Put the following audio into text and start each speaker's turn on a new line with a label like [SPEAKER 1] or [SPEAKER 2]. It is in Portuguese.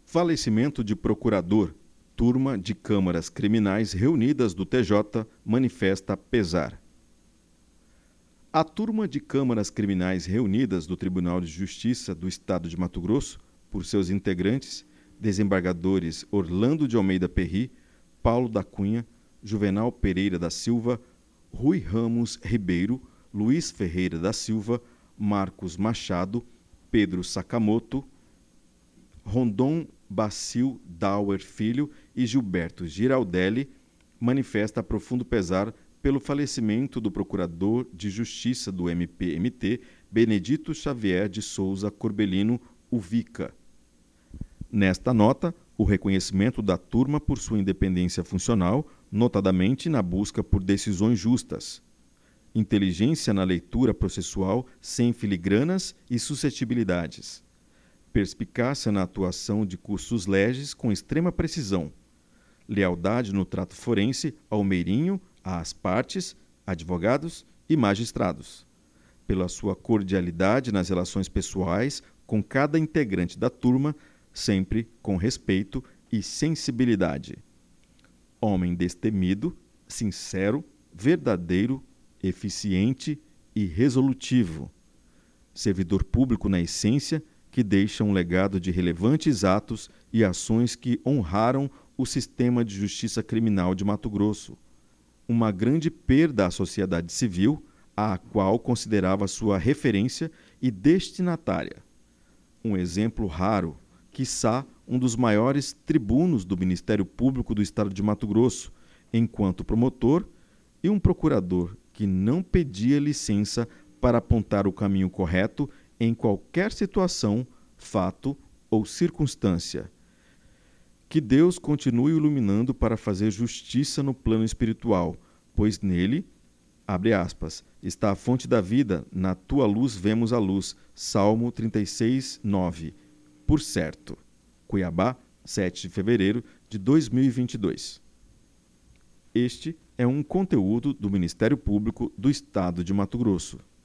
[SPEAKER 1] Falecimento de procurador. Turma de câmaras criminais reunidas do TJ manifesta pesar. A turma de câmaras criminais reunidas do Tribunal de Justiça do Estado de Mato Grosso, por seus integrantes, desembargadores Orlando de Almeida Perry, Paulo da Cunha, Juvenal Pereira da Silva, Rui Ramos Ribeiro, Luiz Ferreira da Silva, Marcos Machado, Pedro Sakamoto, Rondon Bacil Dauer Filho e Gilberto Giraldelli, manifesta profundo pesar pelo falecimento do Procurador de Justiça do MPMT, Benedito Xavier de Souza Corbelino Uvica. Nesta nota, o reconhecimento da turma por sua independência funcional, notadamente na busca por decisões justas, inteligência na leitura processual sem filigranas e suscetibilidades, perspicácia na atuação de cursus legis com extrema precisão, lealdade no trato forense ao meirinho, às partes, advogados e magistrados, pela sua cordialidade nas relações pessoais com cada integrante da turma, sempre com respeito e sensibilidade. Homem destemido, sincero, verdadeiro, eficiente e resolutivo. Servidor público na essência, que deixa um legado de relevantes atos e ações que honraram o sistema de justiça criminal de Mato Grosso. Uma grande perda à sociedade civil, à qual considerava sua referência e destinatária. Um exemplo raro, quiçá um dos maiores tribunos do Ministério Público do Estado de Mato Grosso, enquanto promotor, e um procurador que não pedia licença para apontar o caminho correto em qualquer situação, fato ou circunstância. Que Deus continue iluminando para fazer justiça no plano espiritual, pois nele, abre aspas, está a fonte da vida, na tua luz vemos a luz. Salmo 36, 9. Por certo. Cuiabá, 7 de fevereiro de 2022. Este é um conteúdo do Ministério Público do Estado de Mato Grosso.